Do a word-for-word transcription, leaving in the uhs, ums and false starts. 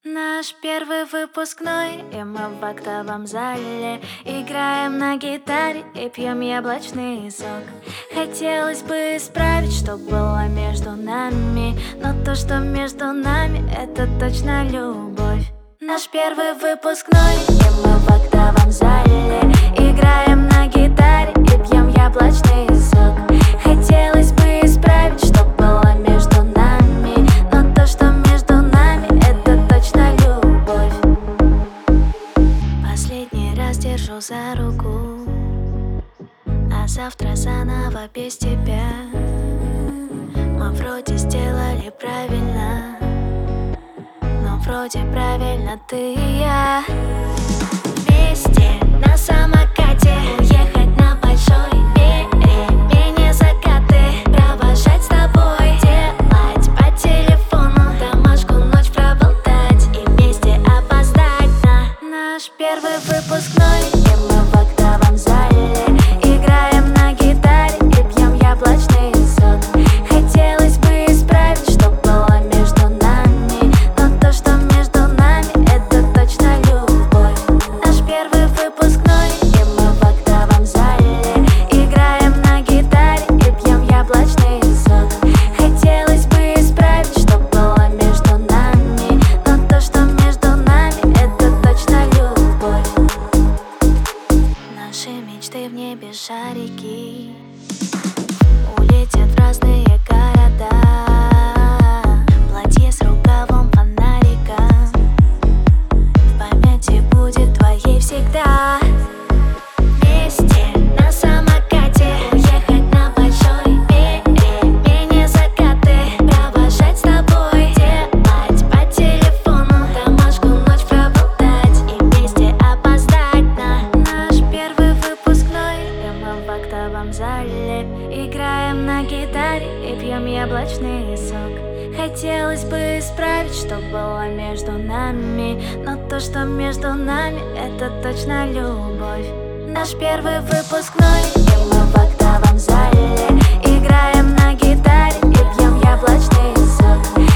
Наш первый выпускной, и мы в актовом зале играем на гитаре и пьем яблочный сок. Хотелось бы исправить, что было между нами, но то, что между нами, это точно любовь. Наш первый выпускной, и мы в актовом зале играем на гитаре и пьем яблочный сок. Хотелось бы исправить, что было между нами, но то, что между нами, это точно любовь. Последний раз держу за руку, а завтра заново без тебя. Мы вроде сделали правильно, но вроде правильно ты и я. Вместе на самокате уехать на большой перемене, закаты провожать с тобой, делать по телефону домашку, ночь проболтать и вместе опоздать на наш первый выпускной. И мы в актовом зале играем на гитаре и пьем яблочный сок. Хотелось бы исправить, что было между нами, но то, что между нами, это точно любовь. Наш первый выпускной, и мы в актовом зале играем на гитаре и пьем яблочный сок. Хотелось бы исправить, что было между нами, но то, что между нами, это точно любовь. Наши мечты в небе шарики улетят в разные города. Платье с рукавом фонарика в памяти будет твоей всегда. Вместе на самокате уехать на большой перемене, закаты провожать с тобой, делать по телефону домашку, ночь проболтать и вместе опоздать на наш первый выпускной. И мы в актовом зале играем на гитаре и пьем яблочный сок. Хотелось бы исправить, что было между нами, но то, что между нами, это точно любовь. Наш первый выпускной, и мы в актовом зале играем на гитаре и пьем яблочный сок.